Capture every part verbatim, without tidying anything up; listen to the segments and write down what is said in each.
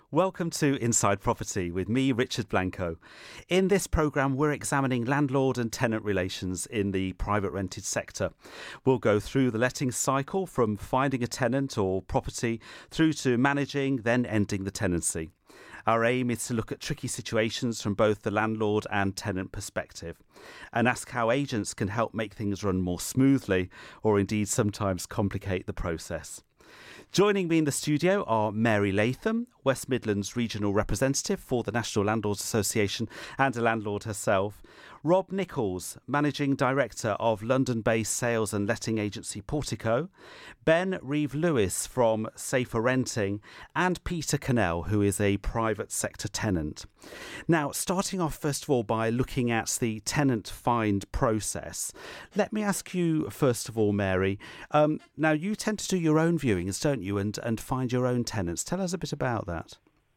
Welcome to Inside Property with me, Richard Blanco. In this programme, we're examining landlord and tenant relations in the private rented sector. We'll go through the letting cycle from finding a tenant or property through to managing, then ending the tenancy. Our aim is to look at tricky situations from both the landlord and tenant perspective and ask how agents can help make things run more smoothly or indeed sometimes complicate the process. Joining me in the studio are Mary Latham, West Midlands Regional Representative for the National Landlords Association and a landlord herself, Rob Nichols, Managing Director of London-based sales and letting agency Portico, Ben Reeve-Lewis from Safer Renting, and Peter Cannell, who is a private sector tenant. Now, starting off first of all by looking at the tenant find process, let me ask you first of all, Mary, um, now you tend to do your own viewings, don't you, and, and find your own tenants. Tell us a bit about that.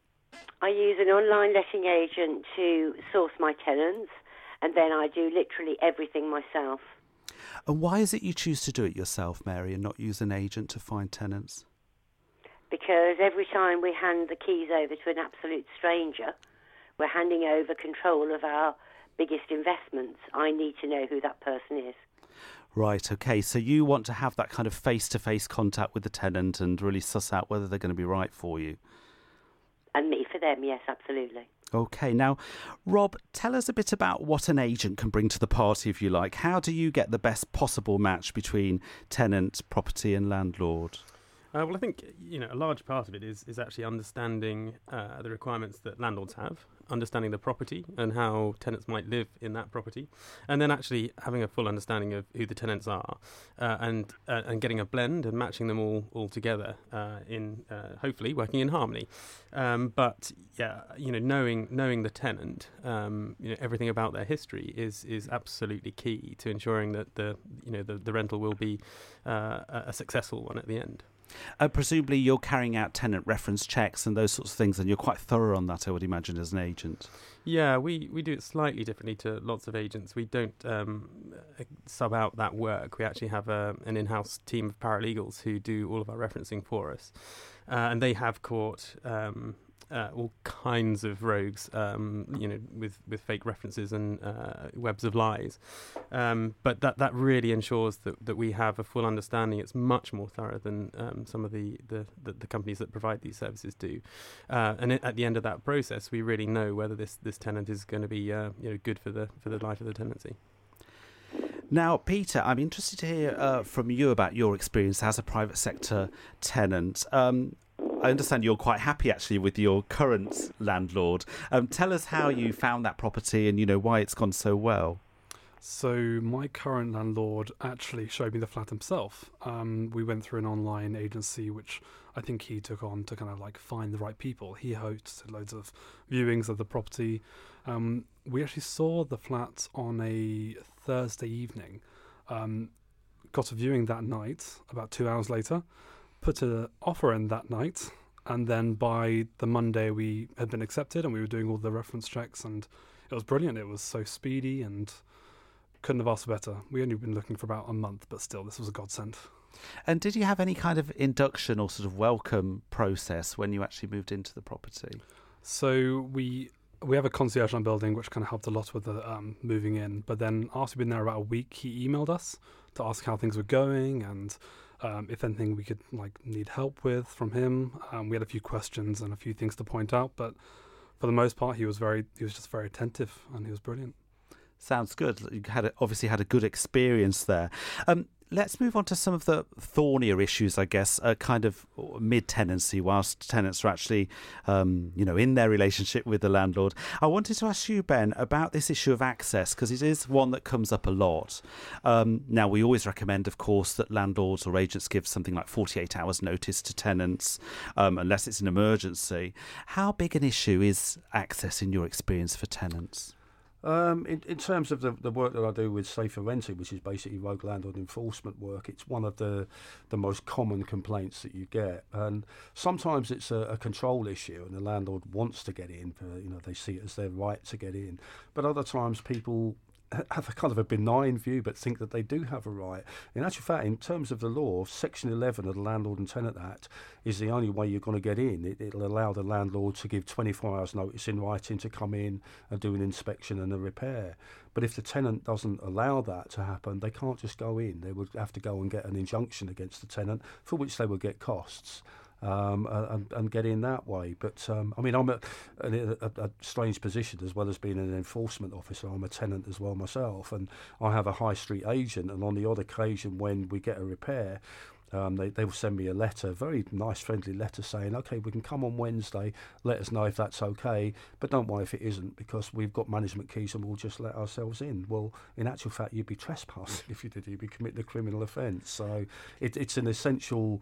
I use an online letting agent to source my tenants, and then I do literally everything myself. And why is it you choose to do it yourself, Mary, and not use an agent to find tenants? Because every time we hand the keys over to an absolute stranger, we're handing over control of our biggest investments. I need to know who that person is. Right, okay, so you want to have that kind of face-to-face contact with the tenant and really suss out whether they're going to be right for you. And me for them, yes, absolutely. Okay, now, Rob, tell us a bit about what an agent can bring to the party, if you like. How do you get the best possible match between tenant, property and landlord? Uh, well, I think you know a large part of it is is actually understanding uh, the requirements that landlords have, understanding the property and how tenants might live in that property, and then actually having a full understanding of who the tenants are, uh, and uh, and getting a blend and matching them all all together uh, in uh, hopefully working in harmony. Um, but yeah, you know, knowing knowing the tenant, um, you know, everything about their history is is absolutely key to ensuring that the you know the, the rental will be uh, a a successful one at the end. Uh, presumably you're carrying out tenant reference checks and those sorts of things, and you're quite thorough on that, I would imagine, as an agent. Yeah, we, we do it slightly differently to lots of agents. We don't um, sub out that work. We actually have a, an in-house team of paralegals who do all of our referencing for us. Uh, and they have caught um, uh, all kinds of rogues, um, you know, with, with fake references and uh, webs of lies. Um, but that, that really ensures that, that we have a full understanding. It's much more thorough than um, some of the, the, the, the companies that provide these services do. Uh, and it, at the end of that process, we really know whether this, this tenant is going to be uh, you know, good for the for the life of the tenancy. Now, Peter, I'm interested to hear uh, from you about your experience as a private sector tenant. Um, I understand you're quite happy, actually, with your current landlord. Um, tell us how you found that property and, you know, why it's gone so well. So my current landlord actually showed me the flat himself. Um, we went through an online agency, which I think he took on to kind of like find the right people. He hosted loads of viewings of the property. Um, we actually saw the flat on a Thursday evening. Um, got a viewing that night, about two hours later, put an offer in that night. And then by the Monday we had been accepted and we were doing all the reference checks, and it was brilliant. It was so speedy and couldn't have asked for better. We only been looking for about a month, but still, this was a godsend. And did you have any kind of induction or sort of welcome process when you actually moved into the property? So we we have a concierge on building, which kind of helped a lot with the um, moving in. But then after we'd been there about a week, he emailed us to ask how things were going and um, if anything we could like need help with from him. Um, we had a few questions and a few things to point out, but for the most part, he was very he was just very attentive and he was brilliant. Sounds good. You had a, obviously had a good experience there. Um, let's move on to some of the thornier issues, I guess, uh, kind of mid-tenancy, whilst tenants are actually, um, you know, in their relationship with the landlord. I wanted to ask you, Ben, about this issue of access, because it is one that comes up a lot. Um, now, we always recommend, of course, that landlords or agents give something like forty-eight hours notice to tenants, um, unless it's an emergency. How big an issue is access, in your experience, for tenants? Um, in, in terms of the, the work that I do with Safer Renting, which is basically rogue landlord enforcement work, it's one of the the most common complaints that you get. And sometimes it's a, a control issue, and the landlord wants to get in, for, you know, they see it as their right to get in. But other times people have a kind of a benign view, but think that they do have a right. In actual fact, in terms of the law, Section eleven of the Landlord and Tenant Act is the only way you're going to get in. It, it'll allow the landlord to give twenty-four hours notice in writing to come in and do an inspection and a repair. But if the tenant doesn't allow that to happen, they can't just go in. They would have to go and get an injunction against the tenant, for which they would get costs. Um, and, and get in that way. But, um, I mean, I'm a, a, a strange position as well as being an enforcement officer. I'm a tenant as well myself, and I have a high street agent, and on the odd occasion when we get a repair, um, they, they will send me a letter, a very nice, friendly letter saying, OK, we can come on Wednesday, let us know if that's OK, but don't worry if it isn't, because we've got management keys and we'll just let ourselves in. Well, in actual fact, you'd be trespassing if you did. You'd be committing a criminal offence. So it, it's an essential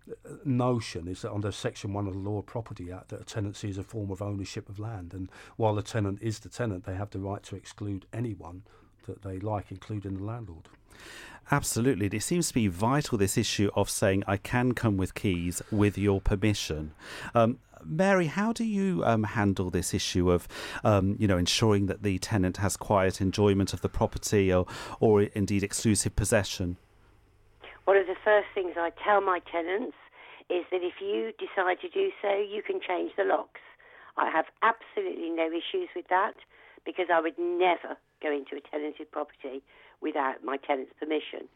notion is that under Section one of the Law of Property Act that a tenancy is a form of ownership of land, and while the tenant is the tenant, they have the right to exclude anyone that they like, including the landlord. Absolutely. It seems to be vital, this issue of saying I can come with keys with your permission. Um, Mary, how do you um, handle this issue of, um, you know, ensuring that the tenant has quiet enjoyment of the property or, or indeed exclusive possession? One of the first things I tell my tenants is that if you decide to do so, you can change the locks. I have absolutely no issues with that, because I would never go into a tenanted property without my tenant's permission.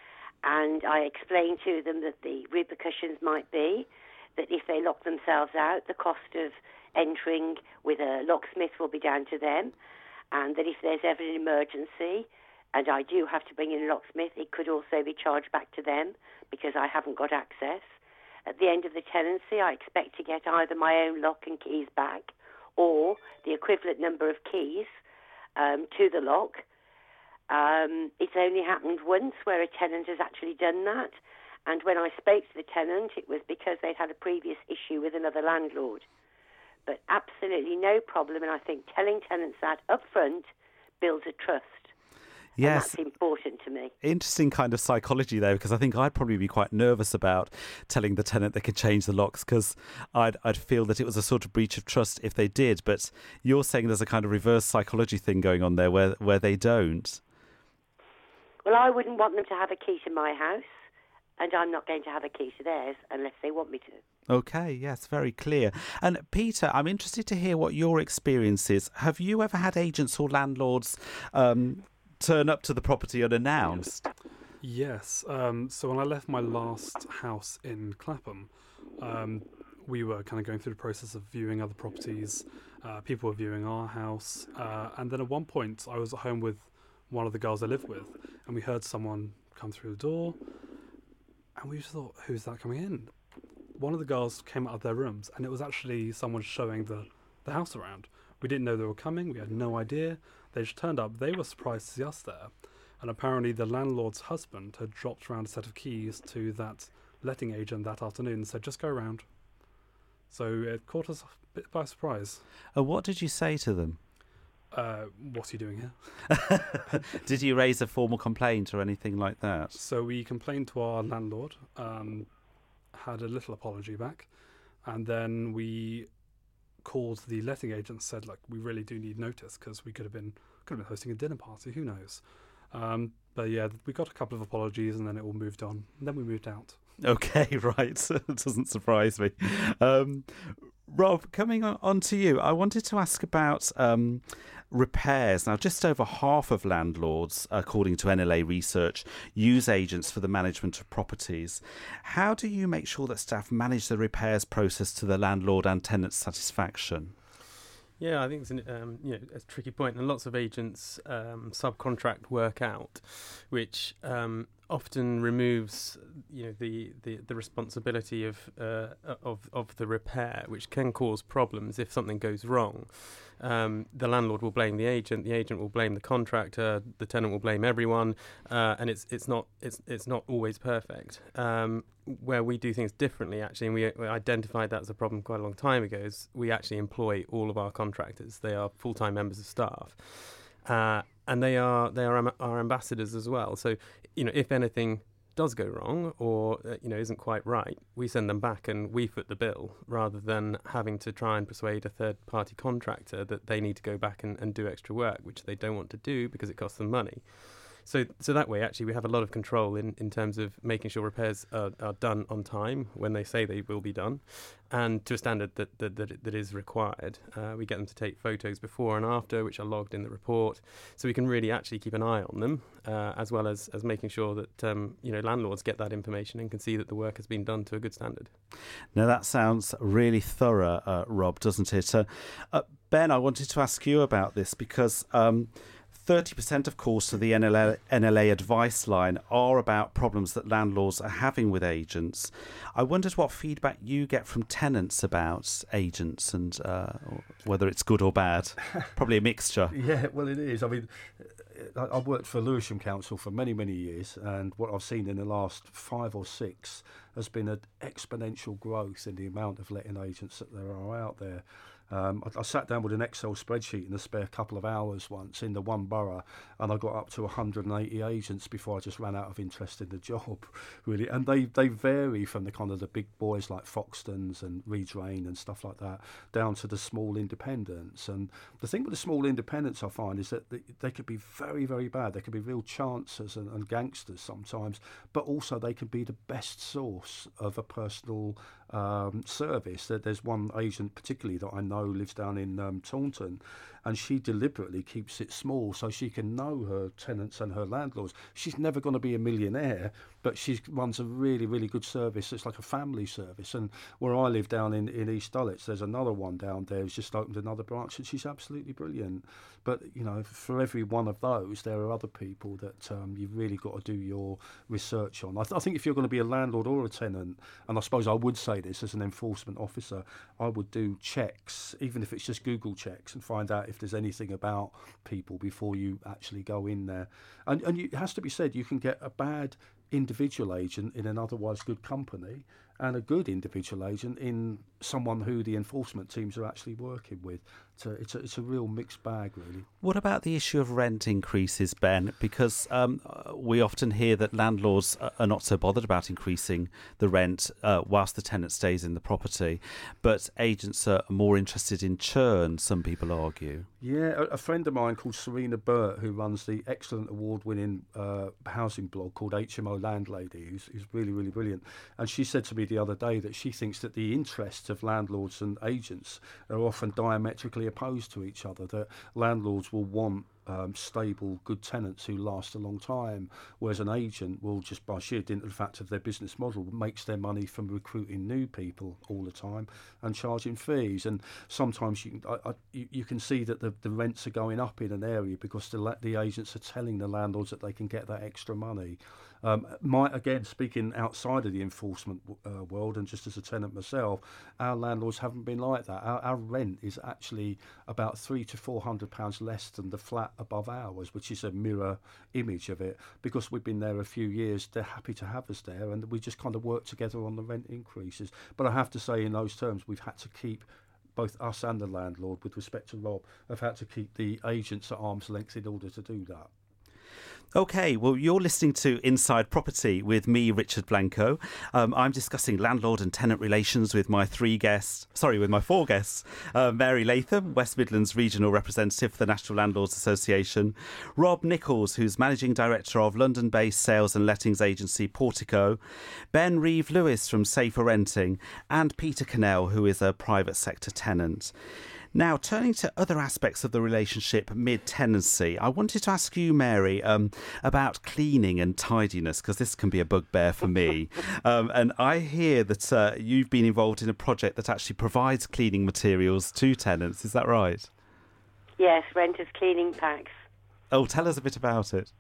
And I explain to them that the repercussions might be that if they lock themselves out, the cost of entering with a locksmith will be down to them, and that if there's ever an emergency, and I do have to bring in a locksmith, it could also be charged back to them because I haven't got access. At the end of the tenancy, I expect to get either my own lock and keys back or the equivalent number of keys um, to the lock. Um, it's only happened once where a tenant has actually done that. And when I spoke to the tenant, it was because they'd had a previous issue with another landlord. But absolutely no problem. And I think telling tenants that up front builds a trust. Yes, and that's important to me. Interesting kind of psychology there, because I think I'd probably be quite nervous about telling the tenant they could change the locks, because I'd I'd feel that it was a sort of breach of trust if they did. But you're saying there's a kind of reverse psychology thing going on there where where they don't. Well, I wouldn't want them to have a key to my house, and I'm not going to have a key to theirs unless they want me to. Okay, yes, very clear. And Peter, I'm interested to hear what your experience is. Have you ever had agents or landlords um, turn up to the property unannounced? Yes. Um, so when I left my last house in Clapham, um, we were kind of going through the process of viewing other properties. Uh, people were viewing our house. Uh, and then at one point, I was at home with one of the girls I lived with, and we heard someone come through the door. And we just thought, who's that coming in? One of the girls came out of their rooms, and it was actually someone showing the, the house around. We didn't know they were coming. We had no idea. They just turned up. They were surprised to see us there. And apparently the landlord's husband had dropped around a set of keys to that letting agent that afternoon and said, just go around. So it caught us a bit by surprise. Uh, what did you say to them? Uh, what are you doing here? Did you raise a formal complaint or anything like that? So we complained to our landlord, um, had a little apology back, and then we called the letting agent and said, like, we really do need notice because we could have been could have been hosting a dinner party, who knows. Um, but yeah, we got a couple of apologies and then it all moved on. And then we moved out. Okay, right. It doesn't surprise me. Um, Rob, coming on, on to you, I wanted to ask about um, repairs. Now, just over half of landlords, according to N L A research, use agents for the management of properties. How do you make sure that staff manage the repairs process to the landlord and tenant satisfaction? Yeah, I think it's an, um, you know, a tricky point, and lots of agents um, subcontract work out, which um, often removes, you know, the, the, the responsibility of uh, of of the repair, which can cause problems if something goes wrong. Um, the landlord will blame the agent, the agent will blame the contractor, the tenant will blame everyone, uh, and it's it's not it's it's not always perfect. Um, where we do things differently, actually, and we, we identified that as a problem quite a long time ago, is we actually employ all of our contractors. They are full-time members of staff, uh, and they are they are am- our ambassadors as well. So, you know, if anything does go wrong or uh, you know isn't quite right, we send them back and we foot the bill, rather than having to try and persuade a third-party contractor that they need to go back and, and do extra work, which they don't want to do because it costs them money. So so that way, actually, we have a lot of control in, in terms of making sure repairs are, are done on time when they say they will be done, and to a standard that that, that, that is required. Uh, we get them to take photos before and after, which are logged in the report, so we can really actually keep an eye on them, uh, as well as, as making sure that um, you know landlords get that information and can see that the work has been done to a good standard. Now that sounds really thorough, uh, Rob, doesn't it? Uh, uh, Ben, I wanted to ask you about this because Um, thirty percent of calls to the N L A, N L A advice line are about problems that landlords are having with agents. I wondered what feedback you get from tenants about agents and uh, whether it's good or bad. Probably a mixture. Yeah, well, it is. I mean, I've worked for Lewisham Council for many, many years, and what I've seen in the last five or six has been an exponential growth in the amount of letting agents that there are out there. Um, I, I sat down with an Excel spreadsheet in a spare couple of hours once in the one borough, and I got up to one hundred eighty agents before I just ran out of interest in the job, really. And they, they vary from the kind of the big boys like Foxtons and Redrain and stuff like that, down to the small independents. And the thing with the small independents, I find, is that they, they could be very, very bad. They could be real chancers and, and gangsters sometimes, but also they can be the best source of a personal um, service. There's one agent particularly that I know lives down in um, Taunton, and she deliberately keeps it small so she can know her tenants and her landlords. She's never going to be a millionaire, but she runs a really, really good service. It's like a family service. And where I live down in, in East Dulwich, there's another one down there who's just opened another branch, and she's absolutely brilliant. But, you know, for every one of those, there are other people that um, you've really got to do your research on. I, th- I think if you're going to be a landlord or a tenant, and I suppose I would say this as an enforcement officer, I would do checks, even if it's just Google checks, and find out if there's anything about people before you actually go in there. And, and you, it has to be said, you can get a bad individual agent in an otherwise good company and a good individual agent in someone who the enforcement teams are actually working with. So it's a, it's a real mixed bag, really. What about the issue of rent increases, Ben? Because um, we often hear that landlords are not so bothered about increasing the rent uh, whilst the tenant stays in the property, but agents are more interested in churn, some people argue. Yeah, a, a friend of mine called Serena Burt, who runs the excellent award-winning uh, housing blog called H M O Landlady, who's, who's really, really brilliant. And she said to me the other day that she thinks that the interests of landlords and agents are often diametrically opposed to each other, that landlords will want um, stable, good tenants who last a long time, whereas an agent will, just by sheer dint of the fact of their business model, makes their money from recruiting new people all the time and charging fees. And sometimes you, I, I, you, you can see that the, the rents are going up in an area because the, the agents are telling the landlords that they can get that extra money. Um, my, again, speaking outside of the enforcement uh, world and just as a tenant myself, our landlords haven't been like that. Our, our rent is actually about three to four hundred pounds less than the flat above ours, which is a mirror image of it. Because we've been there a few years, they're happy to have us there, and we just kind of work together on the rent increases. But I have to say, in those terms, we've had to keep, both us and the landlord, with respect to Rob, have had to keep the agents at arm's length in order to do that. OK, well, you're listening to Inside Property with me, Richard Blanco. Um, I'm discussing landlord and tenant relations with my three guests, sorry, with my four guests. Uh, Mary Latham, West Midlands Regional Representative for the National Landlords Association. Rob Nichols, who's Managing Director of London-based sales and lettings agency Portico. Ben Reeve-Lewis from Safer Renting. And Peter Cannell, who is a private sector tenant. Now, turning to other aspects of the relationship mid-tenancy, I wanted to ask you, Mary, um, about cleaning and tidiness, because this can be a bugbear for me. um, and I hear that uh, you've been involved in a project that actually provides cleaning materials to tenants. Is that right? Yes, renters' cleaning packs. Oh, tell us a bit about it.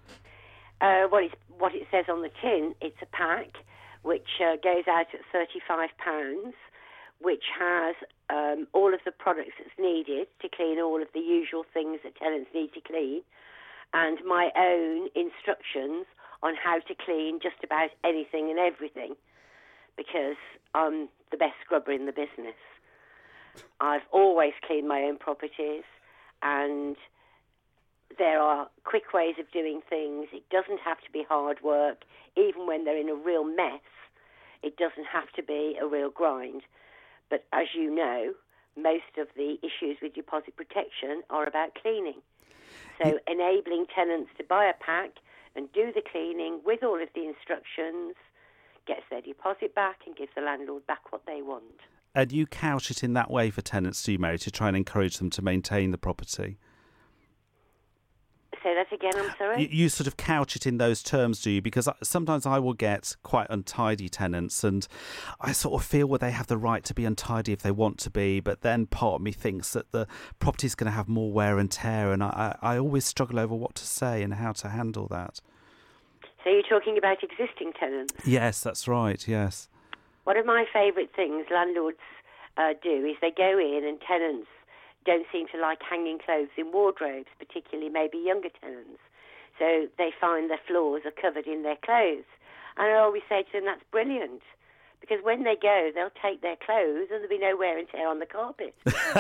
Uh, well, it's, what it says on the tin, it's a pack which uh, goes out at thirty-five pounds, which has um, all of the products that's needed to clean all of the usual things that tenants need to clean, and my own instructions on how to clean just about anything and everything, because I'm the best scrubber in the business. I've always cleaned my own properties, and there are quick ways of doing things. It doesn't have to be hard work. Even when they're in a real mess, it doesn't have to be a real grind. But as you know, most of the issues with deposit protection are about cleaning. So enabling tenants to buy a pack and do the cleaning with all of the instructions gets their deposit back and gives the landlord back what they want. And you couch it in that way for tenants, do you, Mary, to try and encourage them to maintain the property? Say that again, I'm sorry? You, you sort of couch it in those terms, do you? Because sometimes I will get quite untidy tenants and I sort of feel well, they have the right to be untidy if they want to be, but then part of me thinks that the property's going to have more wear and tear, and I, I always struggle over what to say and how to handle that. So you're talking about existing tenants? Yes, that's right, yes. One of my favourite things landlords uh, do is they go in and tenants don't seem to like hanging clothes in wardrobes, particularly maybe younger tenants. So they find their floors are covered in their clothes. And I always say to them, that's brilliant, because when they go, they'll take their clothes and there'll be no wear and tear on the carpet.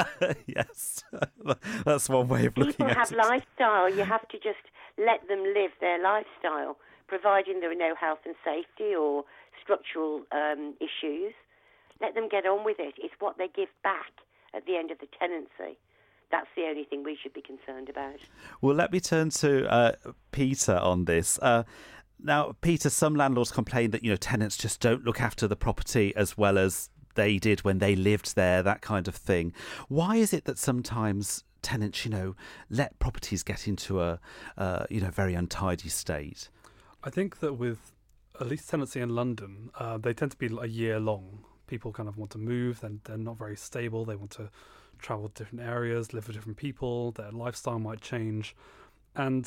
Yes, that's one way of looking People at it. People have lifestyle. You have to just let them live their lifestyle, providing there are no health and safety or structural um, issues. Let them get on with it. It's what they give back at the end of the tenancy. That's the only thing we should be concerned about. Well, let me turn to uh, Peter on this. Uh, now, Peter, some landlords complain that, you know, tenants just don't look after the property as well as they did when they lived there, that kind of thing. Why is it that sometimes tenants, you know, let properties get into a, uh, you know, very untidy state? I think that with at least tenancy in London, uh, they tend to be a year long. People kind of want to move, and they're not very stable. They want to travel to different areas, live with different people. Their lifestyle might change. And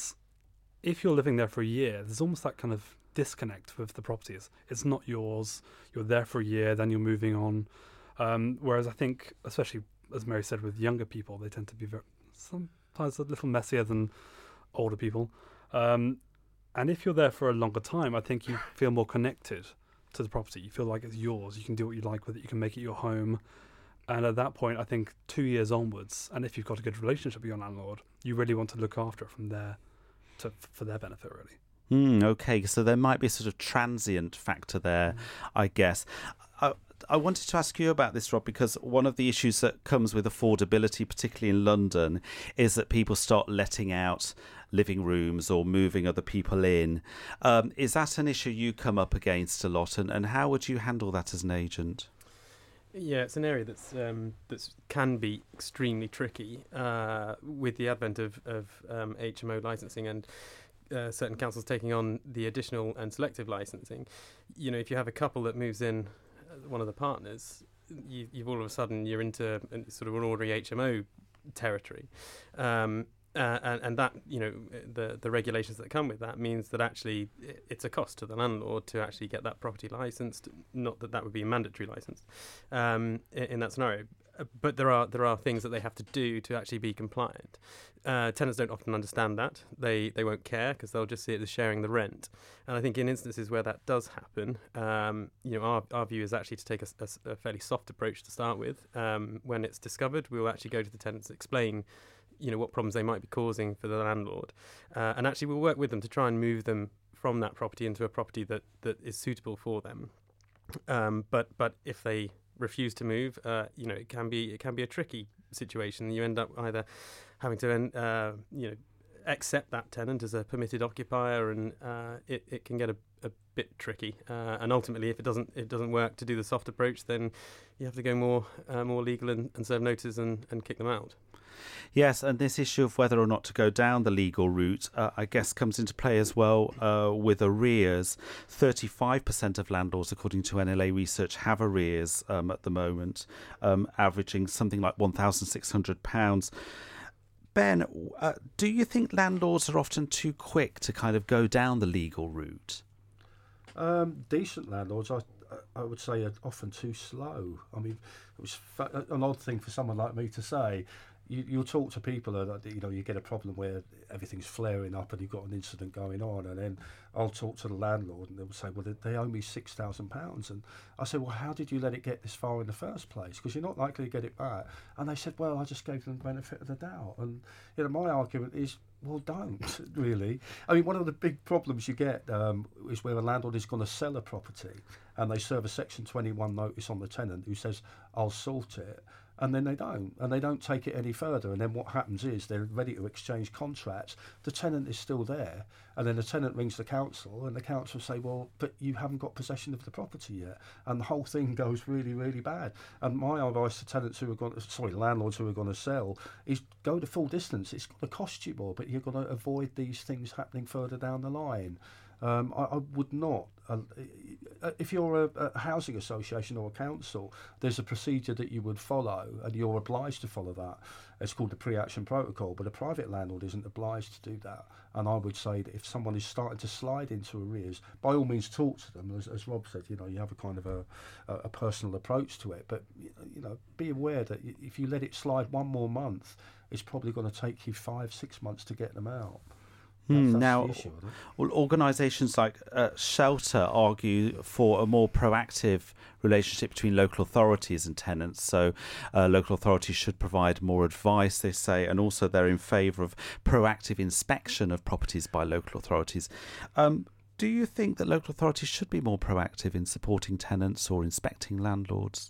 if you're living there for a year, there's almost that kind of disconnect with the properties. It's not yours. You're there for a year, then you're moving on. Um, whereas I think, especially as Mary said, with younger people, they tend to be very, sometimes a little messier than older people. Um, and if you're there for a longer time, I think you feel more connected to the property. You feel like it's yours. You can do what you like with it. You can make it your home. And at that point, I think two years onwards, and if you've got a good relationship with your landlord, you really want to look after it from there to, for their benefit, really. Mm, okay, so there might be a sort of transient factor there, mm. I guess. I, I wanted to ask you about this, Rob, because one of the issues that comes with affordability, particularly in London, is that people start letting out living rooms or moving other people in. Um, is that an issue you come up against a lot, and, and how would you handle that as an agent? Yeah, it's an area that's um, that's can be extremely tricky uh, with the advent of, of um, H M O licensing and uh, certain councils taking on the additional and selective licensing. You know, if you have a couple that moves in, uh, one of the partners, you, you've all of a sudden you're into sort of an ordinary H M O territory. Um, Uh, and, and that, you know, the the regulations that come with that means that actually it's a cost to the landlord to actually get that property licensed. Not that that would be a mandatory license um, in, in that scenario, but there are there are things that they have to do to actually be compliant. Uh, tenants don't often understand that. They they won't care because they'll just see it as sharing the rent. And I think in instances where that does happen, um, you know, our our view is actually to take a, a, a fairly soft approach to start with. Um, when it's discovered, we will actually go to the tenants and explain, you know, what problems they might be causing for the landlord, uh, and actually we'll work with them to try and move them from that property into a property that, that is suitable for them. Um, but but if they refuse to move, uh, you know, it can be it can be a tricky situation. You end up either having to uh, you know accept that tenant as a permitted occupier, and uh, it it can get a, a bit tricky. Uh, and ultimately, if it doesn't it doesn't work to do the soft approach, then you have to go more uh, more legal and, and serve notice and, and kick them out. Yes, and this issue of whether or not to go down the legal route, uh, I guess, comes into play as well uh, with arrears. thirty-five percent of landlords, according to N L A research, have arrears um, at the moment, um, averaging something like one thousand six hundred pounds. Ben, uh, do you think landlords are often too quick to kind of go down the legal route? Um, decent landlords, I I would say, are often too slow. I mean, it was fa- an odd thing for someone like me to say. you, you'll talk to people that, you know, you get a problem where everything's flaring up and you've got an incident going on, and then I'll talk to the landlord and they'll say, well, they, they owe me six thousand pounds. And I say, well, how did you let it get this far in the first place? Because you're not likely to get it back. And they said, well, I just gave them the benefit of the doubt. And, you know, my argument is, well, don't, really. I mean, one of the big problems you get um, is where a landlord is going to sell a property and they serve a Section twenty-one notice on the tenant who says, I'll sort it. And then they don't, and they don't take it any further. And then what happens is they're ready to exchange contracts. The tenant is still there, and then the tenant rings the council, and the council say, well, but you haven't got possession of the property yet. And the whole thing goes really, really bad. And my advice to tenants who are going to, sorry, landlords who are going to sell is go the full distance. It's going to cost you more, but you're going to avoid these things happening further down the line. Um, I, I would not. Uh, if you're a, a housing association or a council, there's a procedure that you would follow, and you're obliged to follow that. It's called the pre-action protocol, but a private landlord isn't obliged to do that. And I would say that if someone is starting to slide into arrears, by all means talk to them. As, as Rob said, you know, you have a kind of a, a, a personal approach to it, but you know, be aware that if you let it slide one more month, it's probably going to take you five, six months to get them out. Mm, That's now, the issue, well, organisations like uh, Shelter argue for a more proactive relationship between local authorities and tenants. So uh, local authorities should provide more advice, they say, and also they're in favour of proactive inspection of properties by local authorities. Um, do you think that local authorities should be more proactive in supporting tenants or inspecting landlords?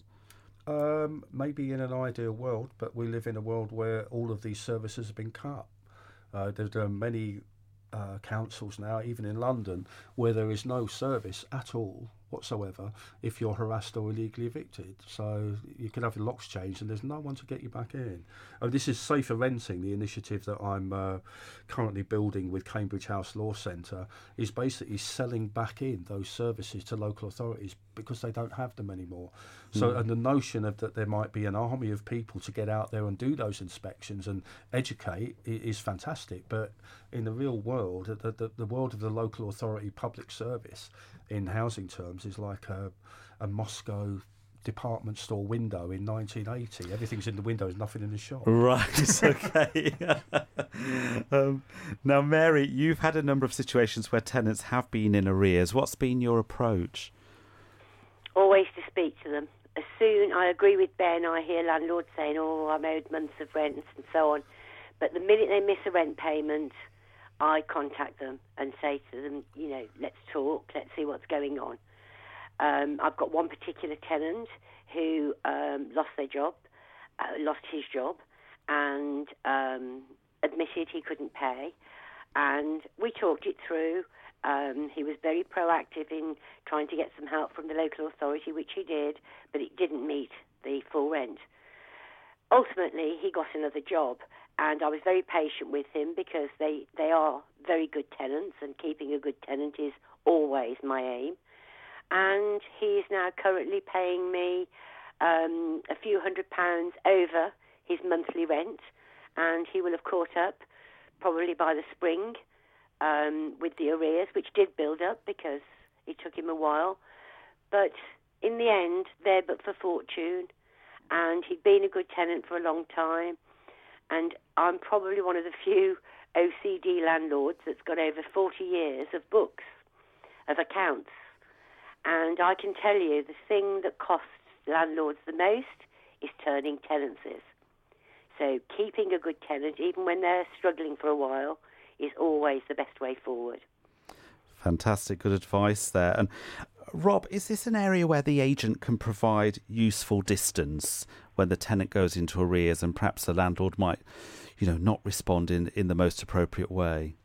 Um, maybe in an ideal world, but we live in a world where all of these services have been cut. Uh, there, there are many Uh, councils now, even in London, where there is no service at all whatsoever if you're harassed or illegally evicted. So you can have your locks changed and there's no one to get you back in. Oh, this is Safer Renting, the initiative that I'm uh, currently building with Cambridge House Law Centre, is basically selling back in those services to local authorities because they don't have them anymore. So, mm. and the notion of that there might be an army of people to get out there and do those inspections and educate is fantastic. But in the real world, the, the, the world of the local authority public service in housing terms is like a, a Moscow department store window in nineteen eighty. Everything's in the window, there's nothing in the shop. Right, okay. um, now, Mary, you've had a number of situations where tenants have been in arrears. What's been your approach? Always to speak to them. As soon, I agree with Ben, I hear landlords saying, oh, I'm owed months of rent and so on. But the minute they miss a rent payment, I contact them and say to them, you know, let's talk, let's see what's going on. Um, I've got one particular tenant who um, lost their job, uh, lost his job, and um, admitted he couldn't pay. And we talked it through. Um, he was very proactive in trying to get some help from the local authority, which he did, but it didn't meet the full rent. Ultimately, he got another job, and I was very patient with him because they, they are very good tenants, and keeping a good tenant is always my aim. And he is now currently paying me um, a few hundred pounds over his monthly rent, and he will have caught up probably by the spring um, with the arrears, which did build up because it took him a while. But in the end, they're but for fortune, and he'd been a good tenant for a long time, and I'm probably one of the few O C D landlords that's got over forty years of books, of accounts. And I can tell you the thing that costs landlords the most is turning tenancies. So keeping a good tenant, even when they're struggling for a while, is always the best way forward. Fantastic, good advice there. And Rob, is this an area where the agent can provide useful distance when the tenant goes into arrears and perhaps the landlord might, you know, not respond in, in the most appropriate way?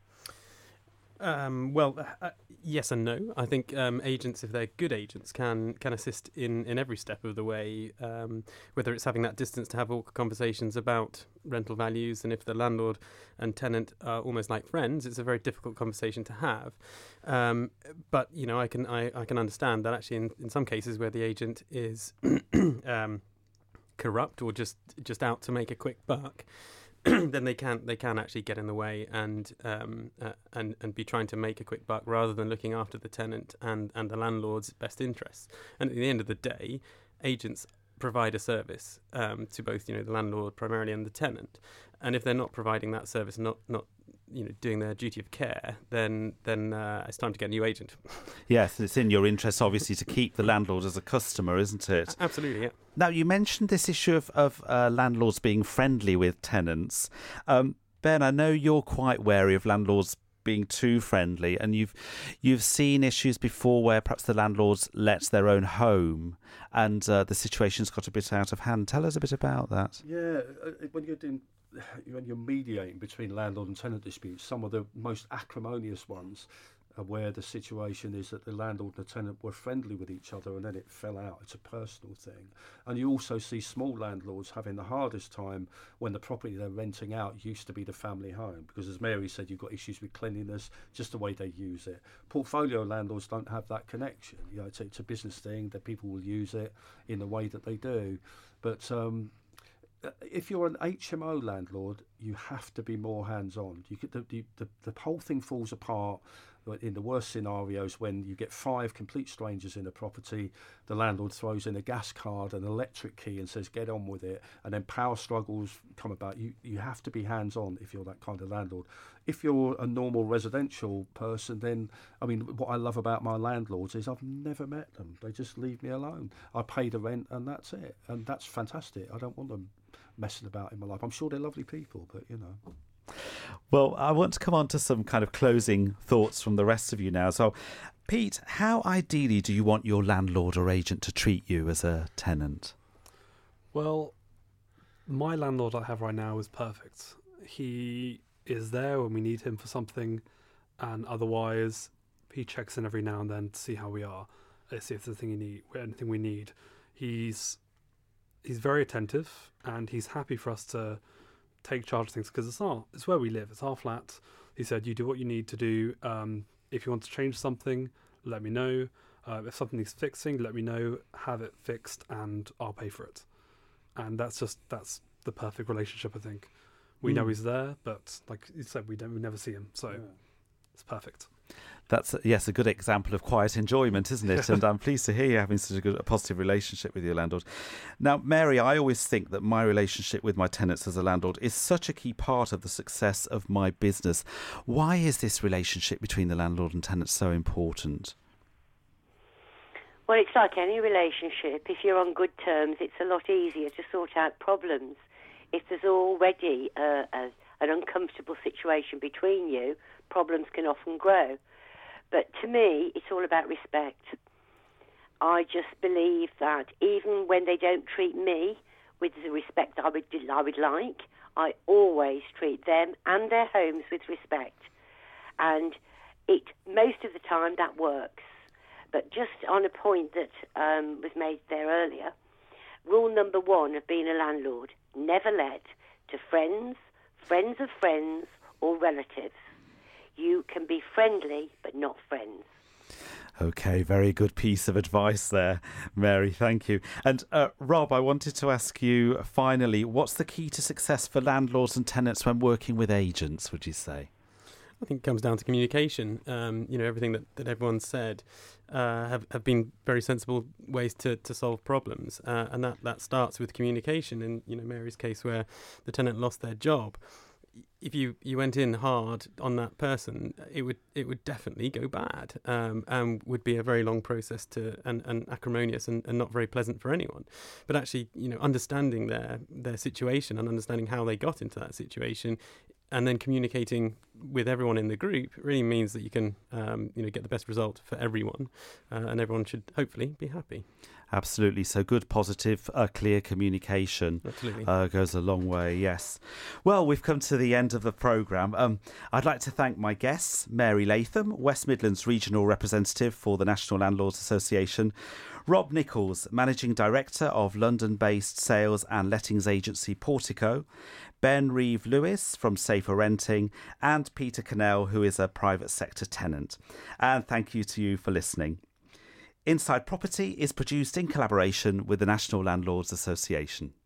Um, well, uh, yes and no. I think um, agents, if they're good agents, can can assist in, in every step of the way, um, whether it's having that distance to have all conversations about rental values, and if the landlord and tenant are almost like friends, it's a very difficult conversation to have. Um, but, you know, I can I, I can understand that actually in, in some cases where the agent is um, corrupt or just, just out to make a quick buck, then they can they can actually get in the way and um uh, and and be trying to make a quick buck rather than looking after the tenant and and the landlord's best interests. And at the end of the day, agents provide a service um, to both, you know, the landlord primarily and the tenant. And if they're not providing that service, not not you know doing their duty of care, then then uh, it's time to get a new agent. Yes, it's in your interest, obviously, to keep the landlord as a customer, isn't it? Absolutely, yeah. Now, you mentioned this issue of, of uh, landlords being friendly with tenants. Um, Ben, I know you're quite wary of landlords being too friendly, and you've you've seen issues before where perhaps the landlords let their own home and uh, the situation's got a bit out of hand. Tell us a bit about that. Yeah, when you're doing, when you're mediating between landlord and tenant disputes, some of the most acrimonious ones are where the situation is that the landlord and the tenant were friendly with each other and then it fell out. It's a personal thing. And you also see small landlords having the hardest time when the property they're renting out used to be the family home, because as Mary said, you've got issues with cleanliness, just the way they use it. Portfolio landlords don't have that connection. You know, it's, it's a business thing that people will use it in the way that they do. But um, if you're an H M O landlord, you have to be more hands-on. You could, the, the, the, the whole thing falls apart in the worst scenarios when you get five complete strangers in a property. The landlord throws in a gas card, an electric key, and says, get on with it. And then power struggles come about. You, you have to be hands-on if you're that kind of landlord. If you're a normal residential person, then, I mean, what I love about my landlords is I've never met them. They just leave me alone. I pay the rent and that's it. And that's fantastic. I don't want them messing about in my life. I'm sure they're lovely people, but, you know. Well, I want to come on to some kind of closing thoughts from the rest of you now. So, Pete, how ideally do you want your landlord or agent to treat you as a tenant? Well, my landlord I have right now is perfect. He is there when we need him for something, and otherwise he checks in every now and then to see how we are, uh, see if there's anything, you need, anything we need. He's he's very attentive, and he's happy for us to take charge of things, because it's our it's where we live. It's our flat. He said, you do what you need to do. Um, if you want to change something, let me know. Uh, if something needs fixing, let me know. Have it fixed, and I'll pay for it. And that's just that's the perfect relationship. I think we mm. know he's there, but like you said, we don't we never see him, so yeah. It's perfect. That's, yes, a good example of quiet enjoyment, isn't it? And I'm pleased to hear you having such a good, a positive relationship with your landlord. Now, Mary, I always think that my relationship with my tenants as a landlord is such a key part of the success of my business. Why is this relationship between the landlord and tenant so important? Well, it's like any relationship. If you're on good terms, it's a lot easier to sort out problems. If there's already a, a, an uncomfortable situation between you, problems can often grow. But to me, it's all about respect. I just believe that even when they don't treat me with the respect I would, I would like, I always treat them and their homes with respect. And it most of the time that works. But just on a point that um, was made there earlier, rule number one of being a landlord, never let to friends, friends of friends, or relatives. You can be friendly, but not friends. Okay, very good piece of advice there, Mary. Thank you. And uh, Rob, I wanted to ask you finally, what's the key to success for landlords and tenants when working with agents, would you say? I think it comes down to communication. Um, you know, everything that, that everyone said uh, have, have been very sensible ways to, to solve problems. Uh, and that, that starts with communication. In, you know, Mary's case where the tenant lost their job, if you, you went in hard on that person, it would it would definitely go bad, um, and would be a very long process to and, and acrimonious and, and not very pleasant for anyone. But actually, you know, understanding their their situation and understanding how they got into that situation, and then communicating with everyone in the group really means that you can um, you know get the best result for everyone, uh, and everyone should hopefully be happy. Absolutely. So good, positive, uh, clear communication Absolutely. Uh, goes a long way, yes. Well, we've come to the end of the programme. Um, I'd like to thank my guests, Mary Latham, West Midlands Regional Representative for the National Landlords Association, Rob Nichols, Managing Director of London-based sales and lettings agency Portico, Ben Reeve-Lewis from Safer Renting, and Peter Cannell, who is a private sector tenant. And thank you to you for listening. Inside Property is produced in collaboration with the National Landlords Association.